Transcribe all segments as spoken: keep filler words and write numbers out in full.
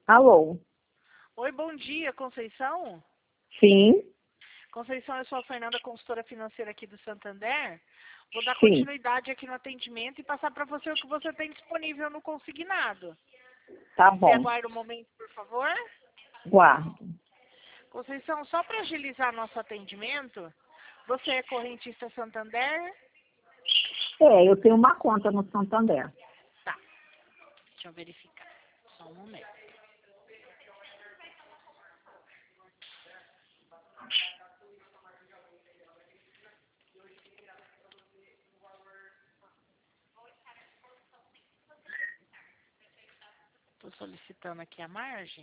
Alô? Oi, bom dia, Conceição? Sim, Conceição, eu sou a Fernanda, consultora financeira aqui do Santander. Vou dar sim, continuidade aqui no atendimento e passar para você o que você tem disponível no consignado. tá Você bom. aguarda um momento, por favor? Guardo. Conceição, só para agilizar nosso atendimento, você é correntista Santander? É, eu tenho uma conta no Santander. Tá, deixa eu verificar. Só um momento. Estou solicitando aqui a margem.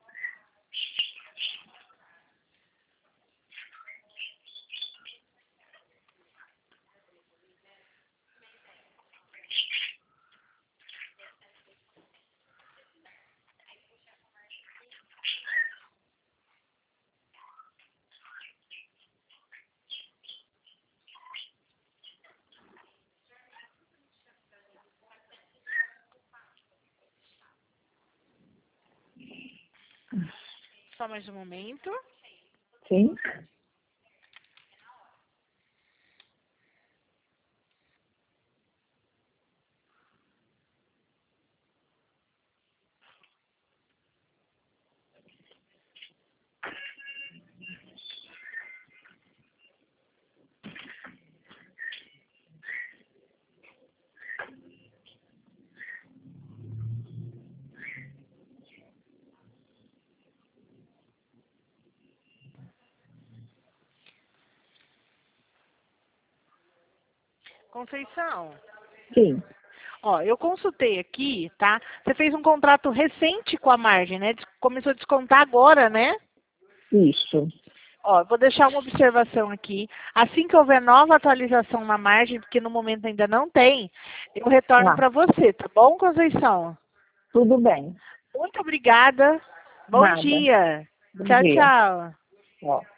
Só mais um momento. Sim? Conceição, Sim, ó, eu consultei aqui, tá? Você fez um contrato recente com a margem, né? Des- Começou a descontar agora, né? isso. Ó, eu vou deixar uma observação aqui. Assim que houver nova atualização na margem, porque no momento ainda não tem, eu retorno Tá, para você, tá bom, Conceição? tudo bem. Muito obrigada. Bom Nada. dia. Bom Tchau, dia. tchau. Ó.